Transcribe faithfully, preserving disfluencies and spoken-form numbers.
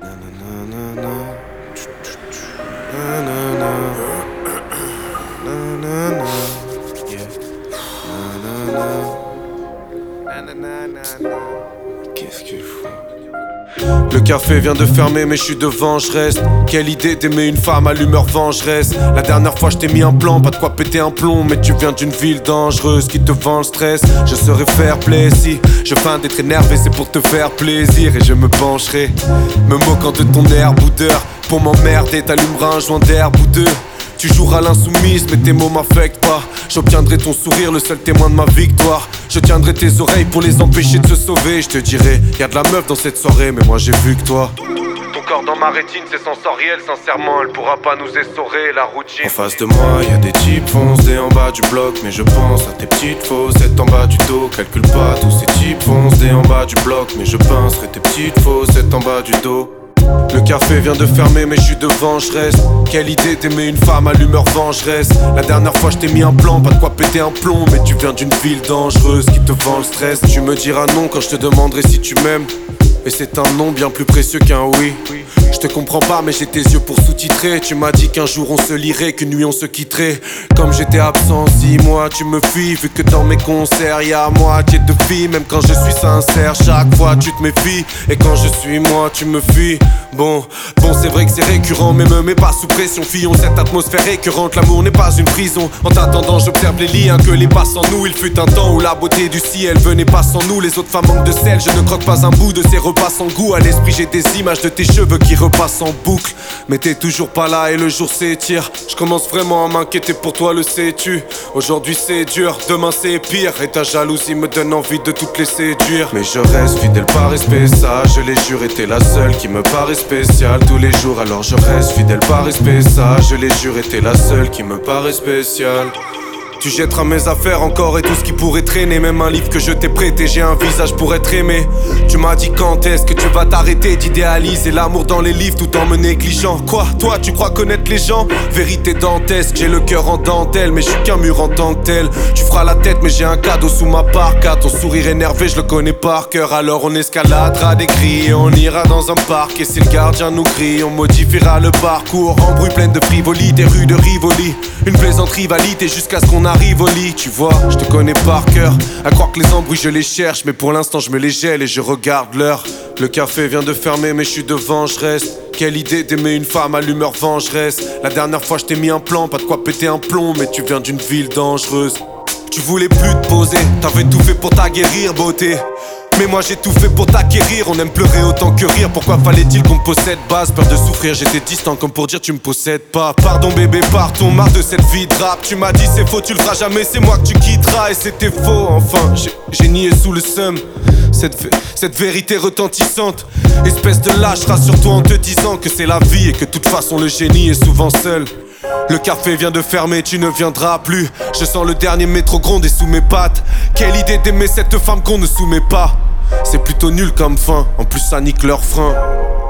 Nanana. Nanana. Nanana. Yeah. Nanana. Nanana. Qu'est-ce qu'il faut? Le café vient de fermer mais je suis devant, je reste. Quelle idée d'aimer une femme à l'humeur vengeresse. La dernière fois je t'ai mis un plan, pas de quoi péter un plomb. Mais tu viens d'une ville dangereuse qui te vend le stress. Je saurais faire plaisir si je feins d'être énervé, c'est pour te faire plaisir. Et je me pencherai, me moquant de ton air boudeur. Pour m'emmerder t'allumeras un joint d'herbe ou deux. Tu joueras l'insoumise mais tes mots m'affectent pas. J'obtiendrai ton sourire, le seul témoin de ma victoire. Je tiendrai tes oreilles pour les empêcher de se sauver. Je te dirai, y'a de la meuf dans cette soirée, mais moi j'ai vu que toi. Ton corps dans ma rétine c'est sensoriel. Sincèrement elle pourra pas nous essorer la routine. En face de moi y'a des types foncés en bas du bloc. Mais je pense à tes petites faussettes en bas du dos. Calcule pas tous ces types foncés en bas du bloc. Mais je penserai tes petites faussettes en bas du dos. Le café vient de fermer mais je suis devant, je reste. Quelle idée d'aimer une femme à l'humeur vengeresse. La dernière fois je t'ai mis un plan, pas de quoi péter un plomb. Mais tu viens d'une ville dangereuse qui te vend le stress. Tu me diras non quand je te demanderai si tu m'aimes. Et c'est un non bien plus précieux qu'un oui. Je te comprends pas mais j'ai tes yeux pour sous-titrer. Tu m'as dit qu'un jour on se lirait, qu'une nuit on se quitterait. Comme j'étais absent six mois tu me fuis. Vu que dans mes concerts y'a moitié de filles. Même quand je suis sincère chaque fois tu te méfies. Et quand je suis moi tu me fuis. Bon, bon c'est vrai que c'est récurrent. Mais me mets pas sous pression fillon. Cette atmosphère récurrente, l'amour n'est pas une prison. En t'attendant j'observe les liens que les passent en nous. Il fut un temps où la beauté du ciel venait pas sans nous. Les autres femmes manquent de sel, je ne croque pas un bout de ces repas sans goût. À l'esprit j'ai des images de tes cheveux qui repassent en boucle. Mais t'es toujours pas là et le jour s'étire. Je commence vraiment à m'inquiéter pour toi, le sais-tu. Aujourd'hui c'est dur, demain c'est pire. Et ta jalousie me donne envie de toutes les séduire. Mais je reste fidèle par respect, ça je l'ai juré. T'es la seule qui me paraît spéciale tous les jours. Alors je reste fidèle par respect, ça je l'ai juré. T'es la seule qui me paraît spéciale. Tu jetteras mes affaires encore et tout ce qui pourrait traîner. Même un livre que je t'ai prêté, j'ai un visage pour être aimé. Tu m'as dit quand est-ce que tu vas t'arrêter d'idéaliser l'amour dans les livres tout en me négligeant. Quoi, toi tu crois connaître les gens? Vérité dantesque, j'ai le cœur en dentelle. Mais je suis qu'un mur en tant que tel. Tu feras la tête mais j'ai un cadeau sous ma parka. Ton sourire énervé je le connais par cœur. Alors on escaladera des cris et on ira dans un parc. Et si le gardien nous crie, on modifiera le parcours. Embrouille pleine de frivolité, rue de Rivoli. Une plaisante rivalité jusqu'à ce qu'on arrive au lit. Tu vois, je te connais par cœur. À croire que les embrouilles je les cherche. Mais pour l'instant je me les gèle et je regarde l'heure. Le café vient de fermer mais je suis devant, je reste. Quelle idée d'aimer une femme à l'humeur vengeresse. La dernière fois je t'ai mis un plan, pas de quoi péter un plomb. Mais tu viens d'une ville dangereuse. Tu voulais plus te poser, t'avais tout fait pour t'aguerrir beauté. Mais moi j'ai tout fait pour t'acquérir. On aime pleurer autant que rire. Pourquoi fallait-il qu'on me possède? Base, peur de souffrir, j'étais distant comme pour dire tu me possèdes pas. Pardon bébé, partons, marre de cette vie de rap. Tu m'as dit c'est faux, tu le feras jamais, c'est moi que tu quitteras. Et c'était faux, enfin, j'ai nié sous le seum cette, cette vérité retentissante. Espèce de lâche, rassure-toi en te disant que c'est la vie. Et que de toute façon le génie est souvent seul. Le café vient de fermer, tu ne viendras plus. Je sens le dernier métro gronder sous mes pattes. Quelle idée d'aimer cette femme qu'on ne soumet pas. C'est plutôt nul comme fin, en plus ça nique leur frein.